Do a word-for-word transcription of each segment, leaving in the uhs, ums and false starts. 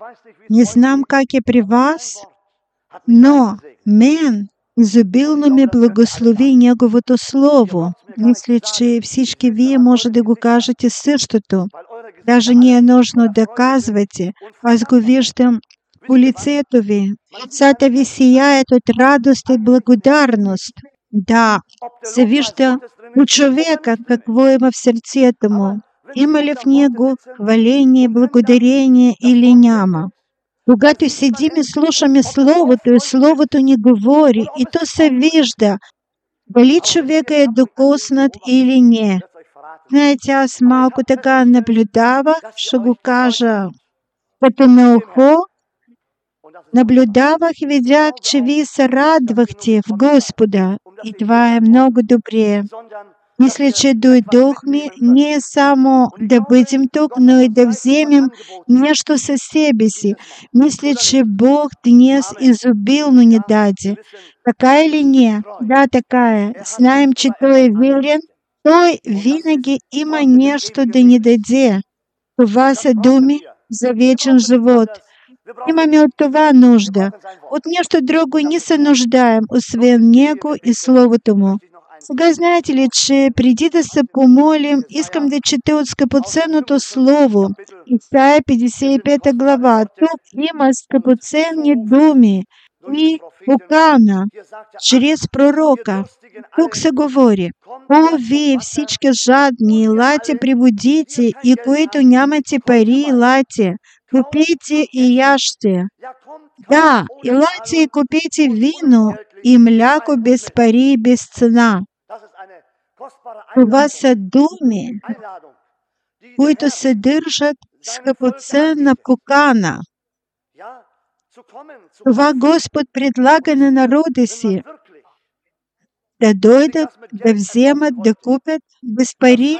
Не знам как е при вас, но мен изобилно ме благослови Неговото Слово. Мисля, че всички вие може да го кажете същото. Даже не е нужно да казвате. Аз го виждам по лицето ви. Лицата ви сияят от радост и благодарност. Да, се вижда у човека какво има в сърцето му. Има ли в него хваление, благодарение или няма? Когато седим и слушаме Словото, и Словото ни говори, и то се вижда, дали човека е докоснат или не. Знаете, аз малко така наблюдавах, ще го кажа като на ухо, наблюдавах и видях, че вие се радвахте в Господа. И това е много добре. Мисля, че дойдохме не само да бъдем тук, но и да вземем нещо със себе си. Мисля, че Бог днес изобилно ни даде. Така или не? Да, така е. Знаем, че Той е верен. Той винаги има нещо да ни даде. Това са думи за вечен живот. Имаме от това нужда. От нещо друго не се нуждаем, освен Него и Словото Му. Сега знаете ли, че преди да се помолим, искам да чета от скъпоценното Слово. Исаия петдесет и пета глава. Тук има скъпоценни думи и покана чрез пророка. Тук се говори: о, вие всички жадни, елате прибудите, и които нямате пари, елате, купите и яжте. Да, елате и купите вино и мляко без пари и без цена. Това са думи, които съдържат скъпоценна покана. Това Господ предлага на народа си да дойдат, да вземат, да купят без пари.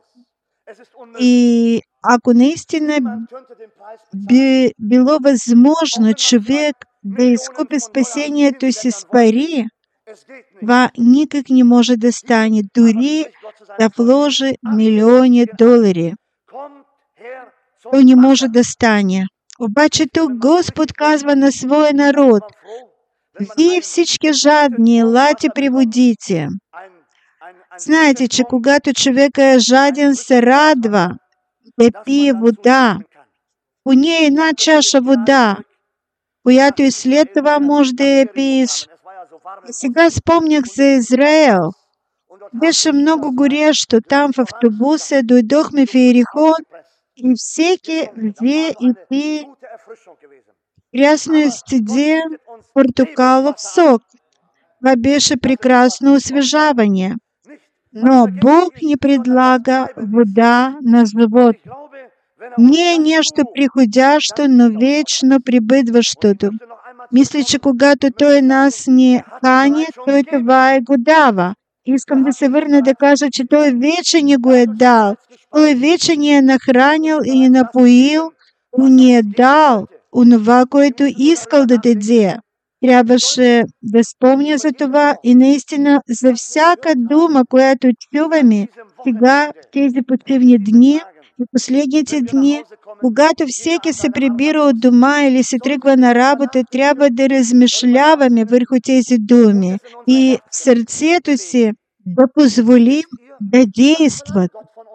И ако наистина би било възможно човек да изкупи спасението си с пари, това никак не може да стане, дори да вложи милиони долари. То не може да стане. Обаче тук Господ казва на своя народ: вие всички жадни, елате приводите. Знаете, че когато човек е жаден, се радва да пие вода. Поне една чаша вода, която и след това може да я пиеш. И сега спомнях за Израел. Беше много горещо. Там в автобуса дойдохме в Иерихон и всеки взе и пи прясно стиде портокалов сок. Това беше прекрасно освежаване. Но Бог ни предлага вода на живот. Не е нещо приходящо, но вечно прибъдващото. Мисля, че когато Той нас ни хани, Той това и го дава. Искам да се върна да кажа, че Той вече ни го е дал. Той вече ни е нахранил и ни напоил, и ни е дал онова, което искал да даде. Трябваше да спомня за това и наистина за всяка дума, която чуваме сега в тези почивни дни и последните дни, когато всеки се прибира от дома или се тръгва на работа, трябва да размишляваме върху тези думи и в сърцето си да позволим да действат.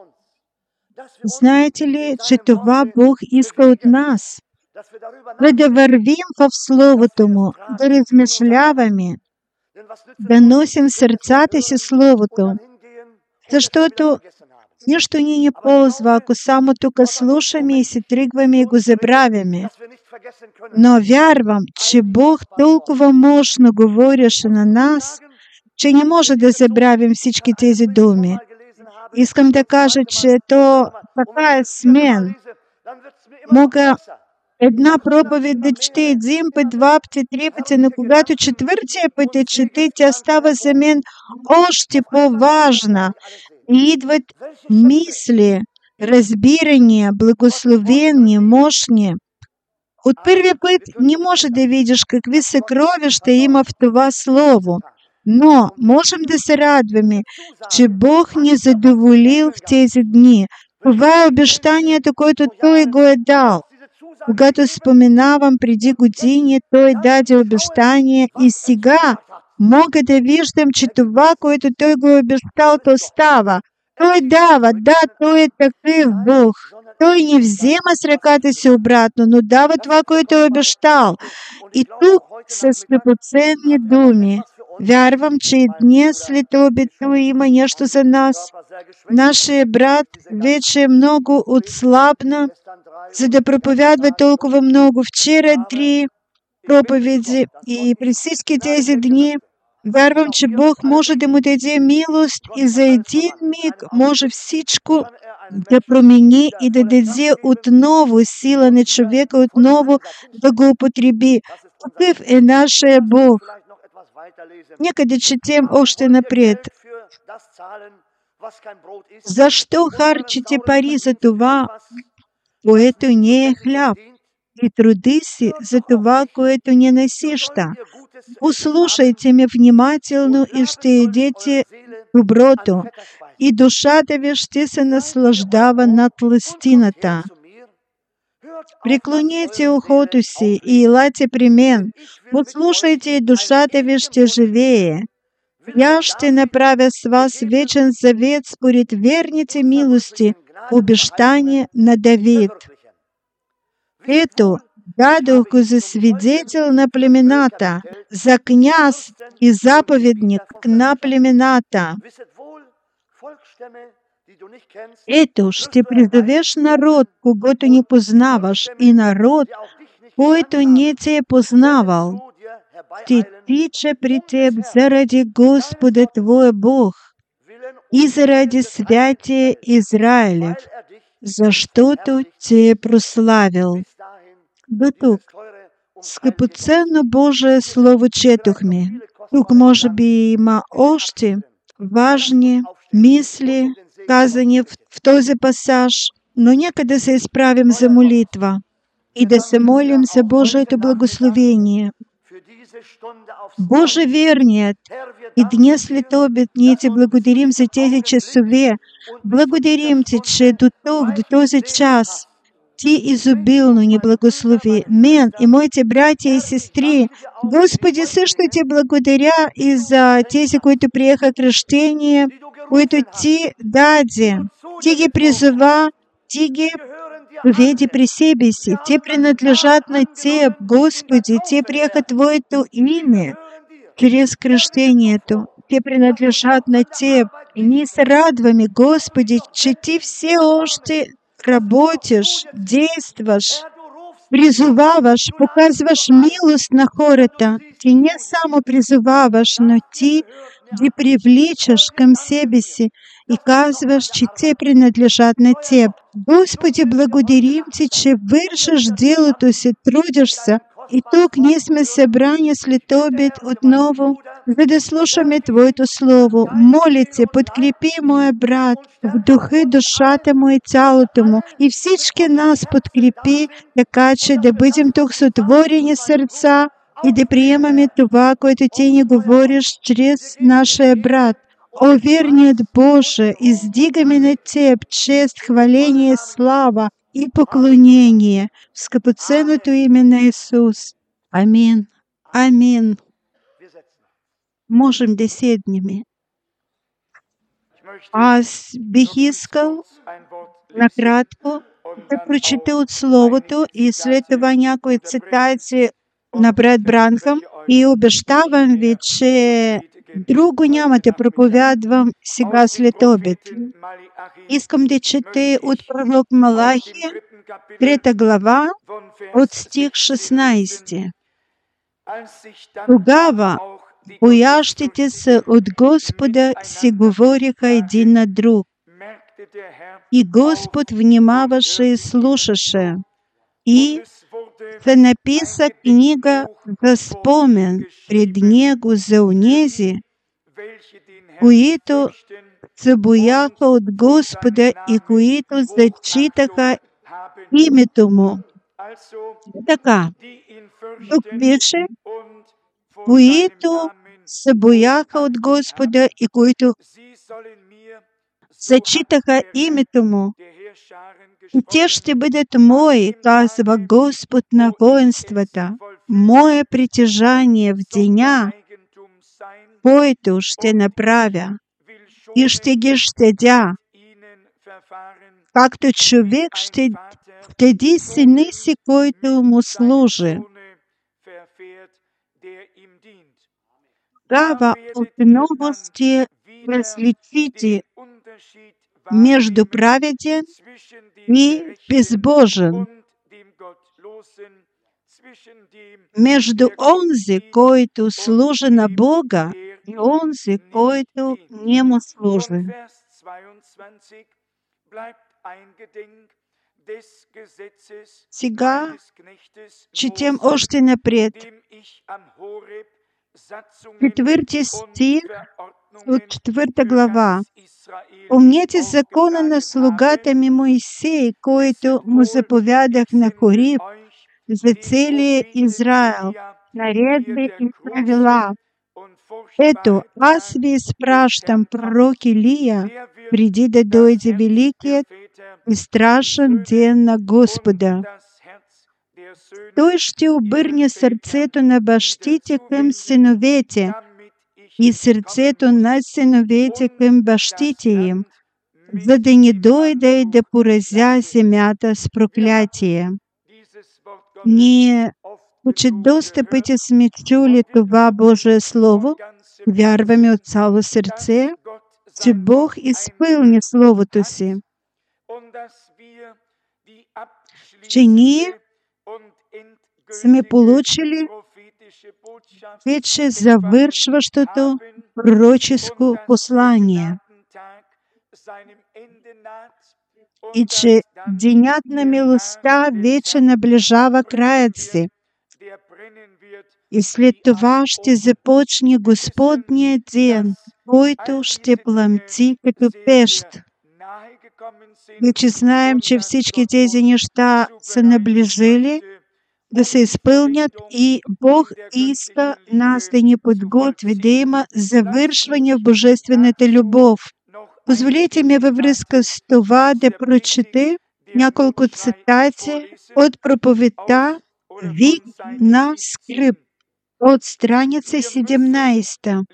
Знаете ли, че това Бог иска от нас? Да вървим в Словото Му, да размишляваме, да носим в сърцата си Словото, защото нищо ни не ползва, ако само тук слушаме и се тръгваме и го забравяме. Но вярвам, че Бог толкова мощно говореше на нас, че не може да забравим всички тези думи. Искам да кажа, че то така е с мен. Мога една проповед да чете един път, два пъти, три пъти, но когато четвъртия път я чете, тя става за мен още по-важна. И идват мисли, разбирания, благословения, мощни. От първия път не може да видиш какви съкровища има в това Слово, но можем да се радваме, че Бог ни задоволил в тези дни. Това е обещанието, което Той го е дал. Когато споменавам преди години, той даде обещание и сега мога да виждам, че това, което той го обещал, то става. Той дава, да, той е такъв Бог. Той не взема с ръката си обратно, но дава това, което е обещал. И тук са скъпоценни думи. Вярвам, че и днес след обед той има нещо за нас. Нашия брат вече много отслабна, за да проповядва толкова много. Вчера три проповеди и през всички тези дни вярвам, че Бог може да му даде милост и за един миг може всичко да промени и да даде отново сила на човека, отново да го употреби. Такъв е нашия Бог. Нека да четем още напред. Защо харчите пари за това, което не е хляб, и труди си за това, което не насища? Услушайте ме внимателно и ще едете доброто, и душата ви ще се наслаждава над тлъстината. Преклонете ухото си и елате при мен. Послушайте, и душата ви ще живее. Я ще направя с вас вечен завет според верните милости, обещания на Давид. Ето, дадох го за свидетел на племената, за княз и заповедник на племената. Ето, ще призовеш народ, когото не познаваш, и народ, който не те е познавал. Ще тича при теб заради Господа твоя Бог и заради святия Израилев, защото те е прославил. До тук. Скъпоценно Божие Слово четохме. Тук може би има още важни мисли, казани в, в този пасаж, но нека да се изправим за молитва и да се молим за Божието благословение. Боже верният, и днес след обед ние Ти благодарим за тези часове. Благодарим Ти, че до тук, до този час, Ти изобилно ни благослови. Мен и моите братя и сестри. Господи, също Ти благодаря и за тези, които приеха кръщение, които Ти даде. Ти ги призова, Ти ги поведи при себе си. Те принадлежат на Теб, Господи. Те приеха Твоето име чрез кръщението. Те принадлежат на Теб. И ние се радваме, Господи, че Ти все още работиш, действаш, призоваваш, показваш милост на хората. Ти не само призоваваш, но Ти ги привличаш към себе си и казваш, че те принадлежат на Теб. Господи, благодарим Ти, че вършиш делото си, трудиш се. И тук ние сме събрани след обед отново, за да слушаме Твоето Слово. Моля Те, подкрепи моя брат в духа, душата му и тялото му. И всички нас подкрепи, така че да бъдем тук с отворени сърца и да приемаме това, което Ти ни говориш чрез нашия брат. О, верният Боже, издигаме на Теб чест, хваление, слава и поклонение в скъпоценното име на Исус. Амин. Амин. Можем да седнем. Аз бих искал накратко да прочета от Словото и след това някои цитати на брат Бранхам и обещавам ви, че друго няма да проповядвам сега след обед. Искам да чете от пророк Малахи, трета глава, от стих шестнайсети. Тогава боящите се от Господа си говориха един на друг. И Господ внимаваше и слушаше. И се написа книга за спомен пред Него за онези, които се бояха от Господа и които зачитаха името Му. Така, тук пише, които се бояха от Господа и които зачитаха името Му. Утеште бъдет мой, казва Господ на воинствата, мое притяжание в деня, който ще направя, и ще ги щадя, както човек ще щади сина си, който му служи. Тогава отново сте различите между праведен и безбожен, между онзи, който служи на Бога, и онзи, който не му служи. Сега четем още напред. Четвърти стих от четвърта глава. Помнете закона на слугата ми Моисей, който му заповядах на Хориб за целия Израил, наредби и правила. Ето, аз ви изпращам пророк Илия, преди да дойде великият и страшен ден на Господа. Той ще обърне сърцето на бащите към синовете и сърцето на синовете към бащите им, за да не дойде и да поразя земята с проклятие. Ние, че доста пъти сме чули това Божие Слово, вярваме от цяло сърце, че Бог изпълни Словото си, че ние сме получили вече завършващото пророческо послание и че денят на милостта вече наближава краят си. И след това ще започне Господния ден, който ще пламти като пещ. Вече знаем, че всички тези неща са наближили да се изпълнят и Бог иска нас да ни подготви, да има завършване в божествената любов. Позволете ми във връзка с това да прочете няколко цитати от проповедта «Вик на скръб» от страница седемнадесета.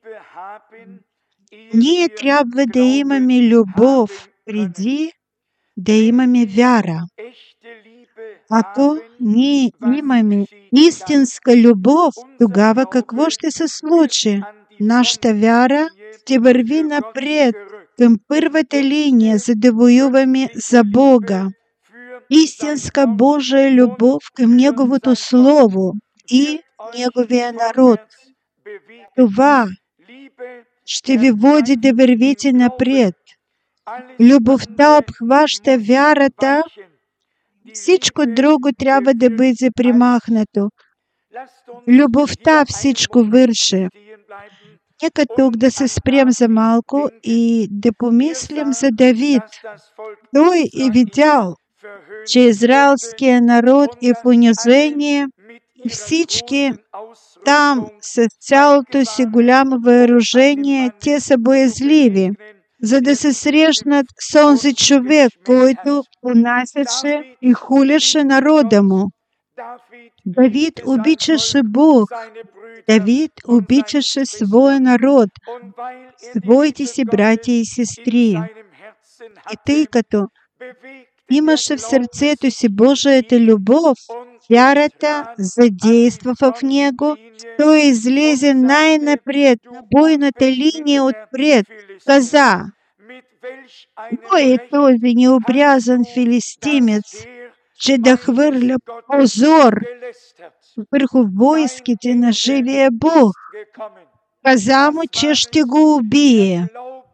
Ние трябва да имаме любов преди да имаме вяра. Ако ние имаме истинска любов, тогава какво ще се случи? Нашата вяра ще върви напред към първата линия, за да воюваме за Бога. Истинска Божия любов към Неговото Слово и Неговия народ. Това ще ви води да вървите напред. Любовта обхваща вярата. Всичко друго трябва да бъде примахнато. Любовта всичко върши. Нека тук да се спрем за малко и да помислим за Давид. Той е видял, че израелският народ е в унижение и всички там с цялото си голямо въоръжение, те са боязливи, за да се срещнат с онзи човек, който понасяше и хулеше народа му. Давид обичаше Бог. Давид обичаше своя народ, своите си братя и сестри. И тъй като имаше в сърцето си Божията любов, вярата задейства в него, той излезе най-напред на бойната линия отпред. Каза: кой е този необрязан филистимец, че да хвърля позор върху войските на живия Бог? Каза му, че ще го убие.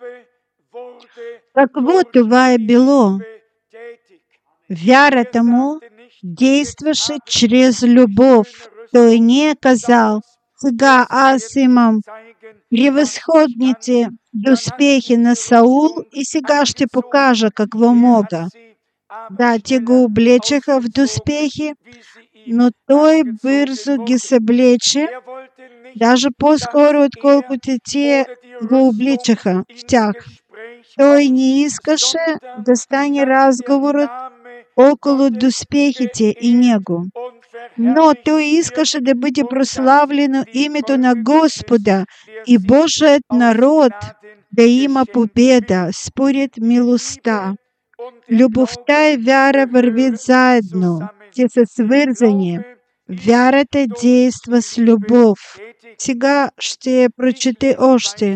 Какво това е било? Вярата му действаше чрез любов. Той не е казал: сега аз имам превъзходните доспехи на Саул и сега ще покажа какво мога. Да, те го облечеха в доспехи, но той бързо ги съблече, даже по-скоро, отколкото те го обличаха в тях. той не искаше да стане разговорът около доспехите и него, но той искаше да бъде прославлено името на Господа и Божият народ да има победа според милостта. Любовта и вяра вървят заедно. Те са свързани. Вярата действа с любов. Сега ще прочете още.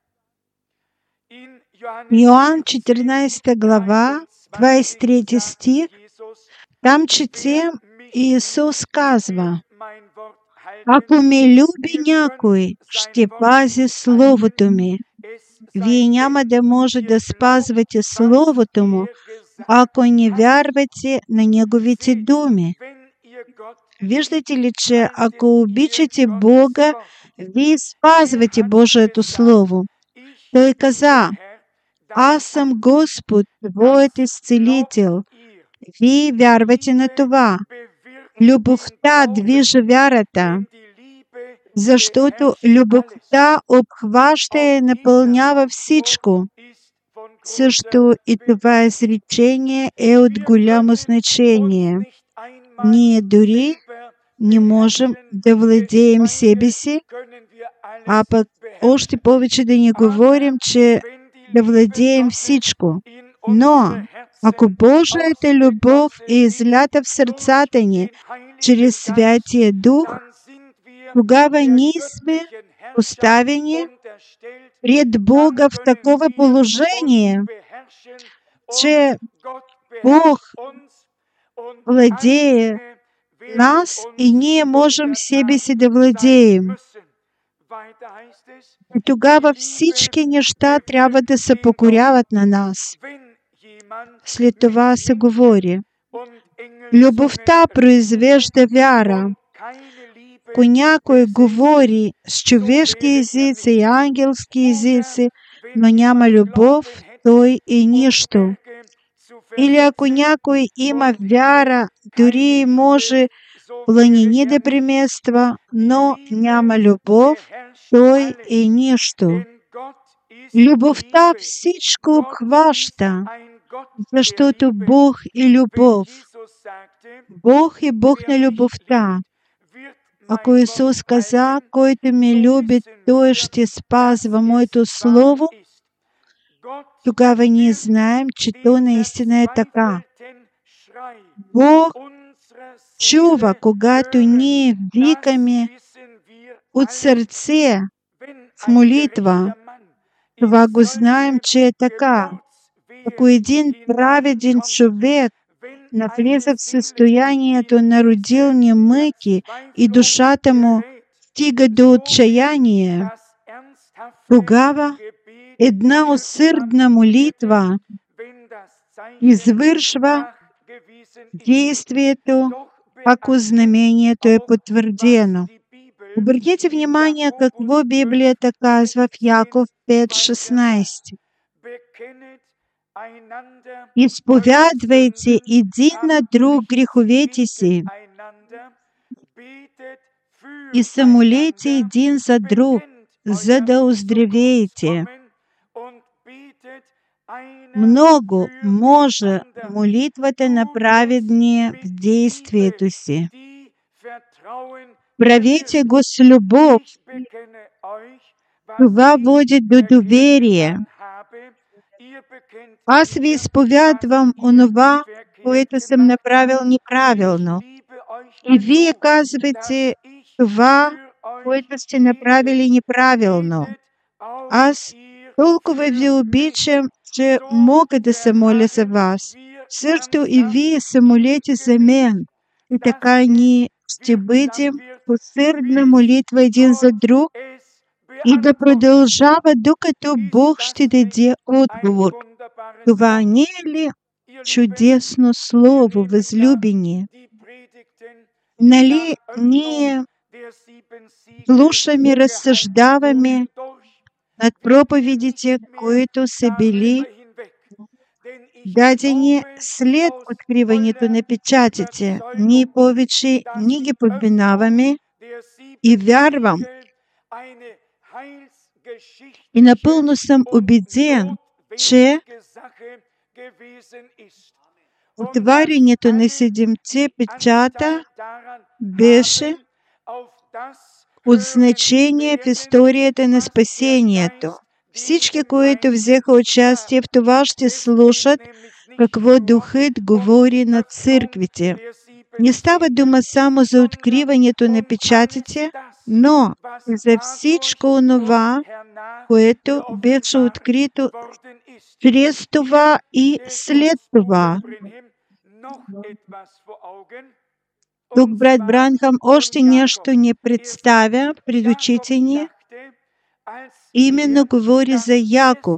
Йоан четиринадесета глава, двадесет и трети стих. Там четем, Исус казва: ако ме люби някой, ще пази Словото ми. Вие няма да може да спазвате Словото му, ако не вярвате на Неговите думи. Виждате ли, че ако обичате Бога, вие спазвате Божието Слово. Той каза: аз съм Господ, твоят изцелител. Вие вярвате на това. Любовта движи вярата, защото любовта обхваща и напълнява всичко. Също и това изречение е от голямо значение. Ние дори не можем да владеем себе си, а пък още повече да не говорим, че да владеем всичко. Но ако Божията любов е излята в сърцата ни чрез Святия Дух, тогава ние сме поставени пред Бога в такова положение, че Бог владее нас и ние можем себе си да владеем. И тогава всички неща трябва да се покоряват на нас. След това се говори: любовта произвежда вяра. Ако някой говори с човешки езици и ангелски езици, но няма любов, той е нищо. Или ако някой има вяра, дори може планини да премества, но няма любов, той е нищо. Любовта всичко обхваща, защото Бог е любов. Бог е Бог на любовта. Ако Исус каза: който ме люби, той ще спазва моето слово, тогава ние знаем, че то наистина е така. Бог чува, когато ние викаме от сърце в молитва. Това го знаем, че е така. Ако един праведен човек навлезе в състоянието на родилни мъки и душата му стига до отчаяние, тогава една усърдна молитва извършва действието, ако знамението е потвърдено. Обърнете внимание какво Библията казва в Яков пет шестнадесет. Изповядвайте един на друг греховете си и се молете един за друг, за да оздравеете. Много може молитвата на праведния в действието си. Правете го с любов. Това води до доверие. Аз ви изповядвам онова, което съм направил неправилно. И вие казвате това, което сте направили неправилно. Аз толкова ви обичам, че мога да се моля за вас. Също и вие се молете за мен. И така ние ще бъдем усърдна молитва един за друг и да продължава, докато Бог ще даде отговор. Това не е ли чудесно слово, възлюбени? Нали ние слушаме, разсъждаваме над проповедите, които са били дадени след откриването на печатите. Ние повече не ги подминаваме и вярвам. И напълно съм убеден, че отварянето на седемте печата беше от значение в историята на спасението. Всички, които взеха участие в това, ще слушат какво Духът говори на църквите. Не става дума само за откриването на печатите, но за всичко онова, което беше открито чрез това и след това. Тук брат Бранхам още нещо ни представя пред очите ни. Именно говори за Яков,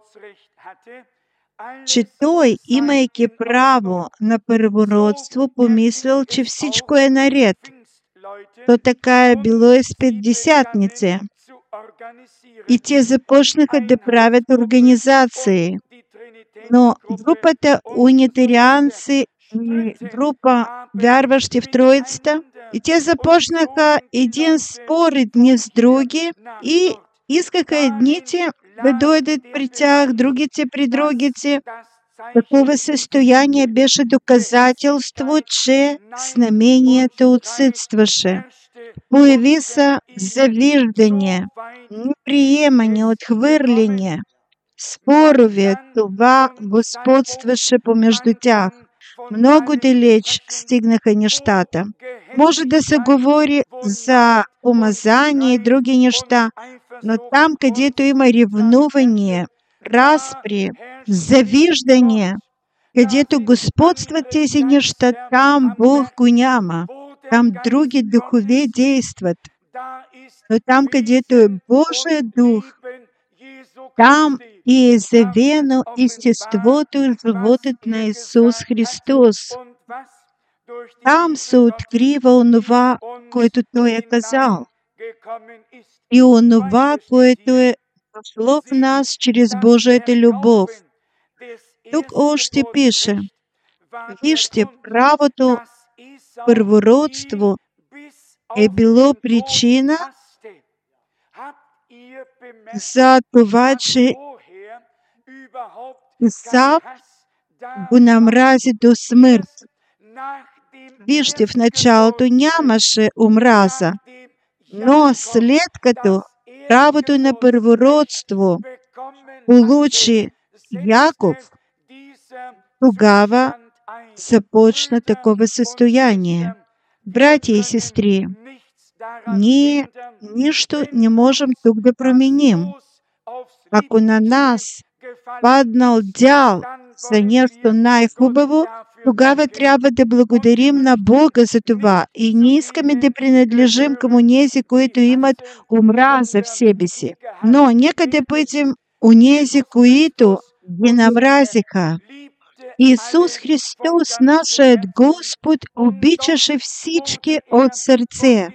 че той, имайки право на първородство, помислил, че всичко е наред. То така е било и с петдесятници. И те започнаха да правят организации. Но групата унитарианци и група вярващи в Троицата, и те започнаха един спор едни с други и искаха едните да дойдат при тях, другите при другите. Такова състояние беше доказателство, че знамението отсъстваше. Появи се завиждане, неприемане, отхвърляне, спорове. Това господстваше помежду тях. Много далеч стигнаха нещата. Може да се говори за помазание и други неща, но там, където има ревнуване, разпри, завиждане, където господстват тези неща, там Бог го няма. Там други духове действат. Но там, където е Божия дух, там и е завено естеството и животът на Исус Христос. Там се открива онова, което Той е казал. И онова, което е дошло в нас чрез Божията любов. Тук още пише: вижте, правото първородство е било причина за това, че Исав го намрази до смърт. Вижте, в началото нямаше омраза, но след като правото на първородство получи Яков, тогава започна такова състояние. Братя и сестри, ние нищо не можем тук да променим. Ако на нас паднал дял за нещо най-хубаво, тогава трябва да благодарим на Бога за това и не искаме да принадлежим към онези, които имат омраза в себе си. Но нека да бъдем онези, които ги намразиха. Исус Христос, нашият Господ, обичаше всички от сърце.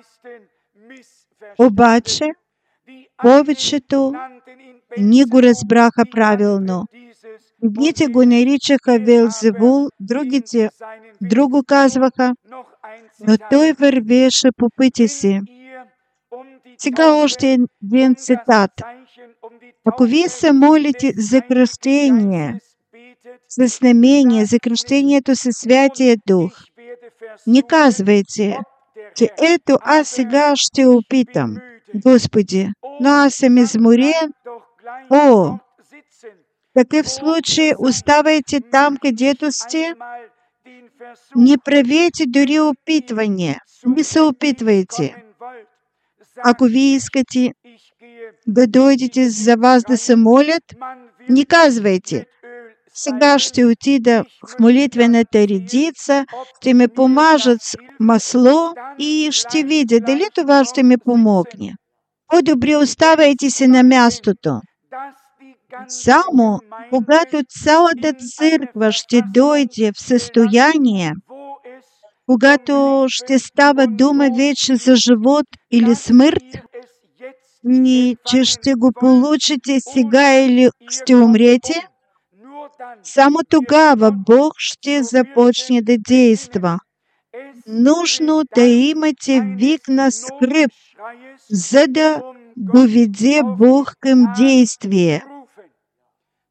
Обаче, повечето не го разбраха правилно. Едните го наричаха Велзевул, другите друго казваха, но той вървеше по пътя си. Сега още един цитат. Ако вие се молите за кръщение, за знамение, за кръщението със Святия Дух, не казвайте, че ето аз сега ще опитам, Господи, но аз съм изморен. О, в такъв случай оставайте там, където сте. Не правете дори опитване. Не се опитвайте. Ако вие искате да дойдете за вас да се молят, не казвайте: сега ще отида в молитвената редица, ще ме помажат с масло и ще видя дали това ще ми помогне. По-добре оставайте се на мястото. Само когато цялата църква ще дойде в състояние, когато ще става дума вече за живот или смърт, и че ще го получите сега или ще умрете, само тогава Бог ще започне да действа. Нужно да имате вик на скръб, за да доведе Бог към действие.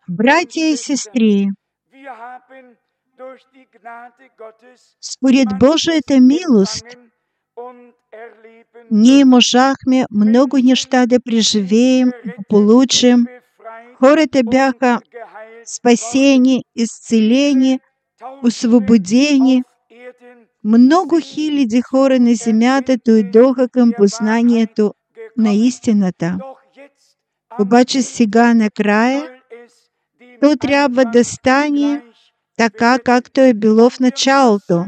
Братья и сестры, според Божията милост, ние можахме много неща да преживеем, да получим. Хората бяха спасени, изцелени, освободени. Много хиляди хора на земята дойдоха към познанието на истината. Обаче сега накрая то трябва да стане така, както е било в началото.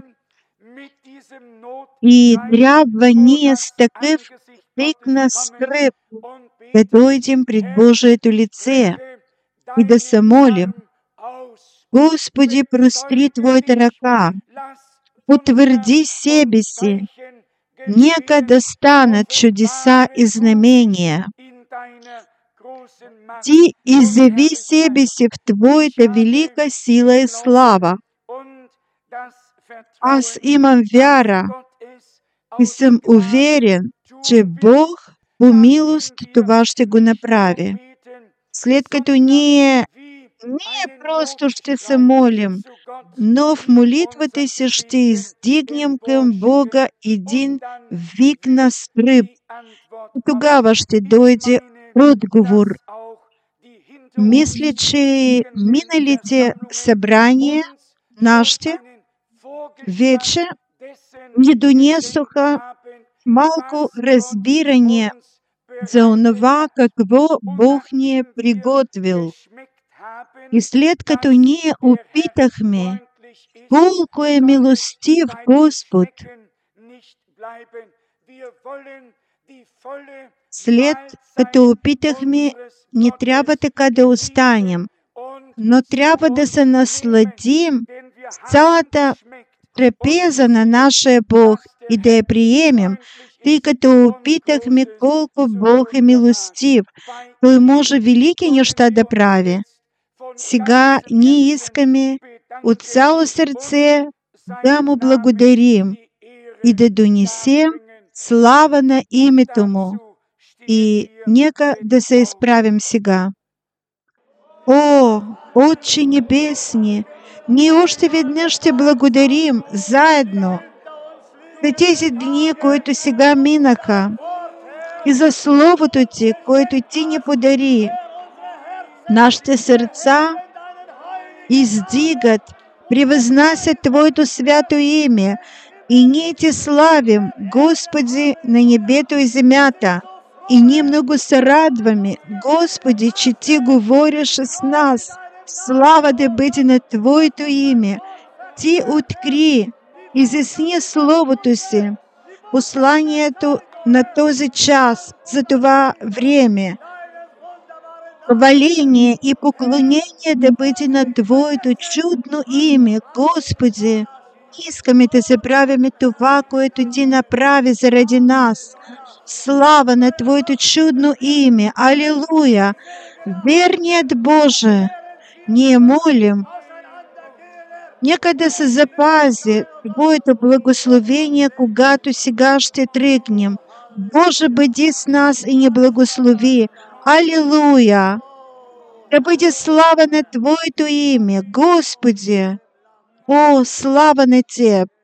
И трябва ние с такъв вик на скръб да дойдем пред Божието лице и да се молим: Господи, простри Твоята ръка, потвърди себе си, нека да станат чудеса и знамения. Ти изяви себе си в Твоята велика сила и слава. Аз имам вяра и съм уверен, че Бог по милост това ще го направи. След като ние не просто ще се молим, но в молитвата си ще издигнем към Бога един вик на скръб. И тогава ще дойде отговор. Мисля, че миналите събрания нашите вече ни донесоха малко разбиране за онова, какво Бог ни е приготвил. И след като ние опитахме колко е милостив Господ, след като опитахме, не трябва така да останем, но трябва да се насладим с цялата трапеза на нашия Бог и да я приемем, тъй като опитахме колко Бог е милостив. Той може велики неща да прави. Сега ние искаме от цяло сърце да Му благодарим и да донесем слава на името Му. И нека да се изправим сега. О, Отче Небесни, ние още веднъж ще благодарим заедно за тези дни, които сега минаха, и за Словото Ти, което Ти ни подари. Нашите сърца издигат, превъзнасят Твоето свято име, и ние Ти славим, Господи, на небето и земята. И ние много се радваме, Господи, че Ти говориш с нас. Слава да бъде на Твоето име. Ти откри, изясни Словото си, посланието на този час, за това време. Хваление и поклонение да бъде на Твоето чудно име, Господи. Искаме да забравяме това, което Ти направи заради нас. Слава на Твоето чудно име! Алилуя! Верният Боже, ние молим, нека да се запази Твоето благословение, когато сега ще тръгнем. Боже, бъди с нас и ни благослови. Алилуя! Да бъде слава на Твоето име, Господи! О, слава на Теб!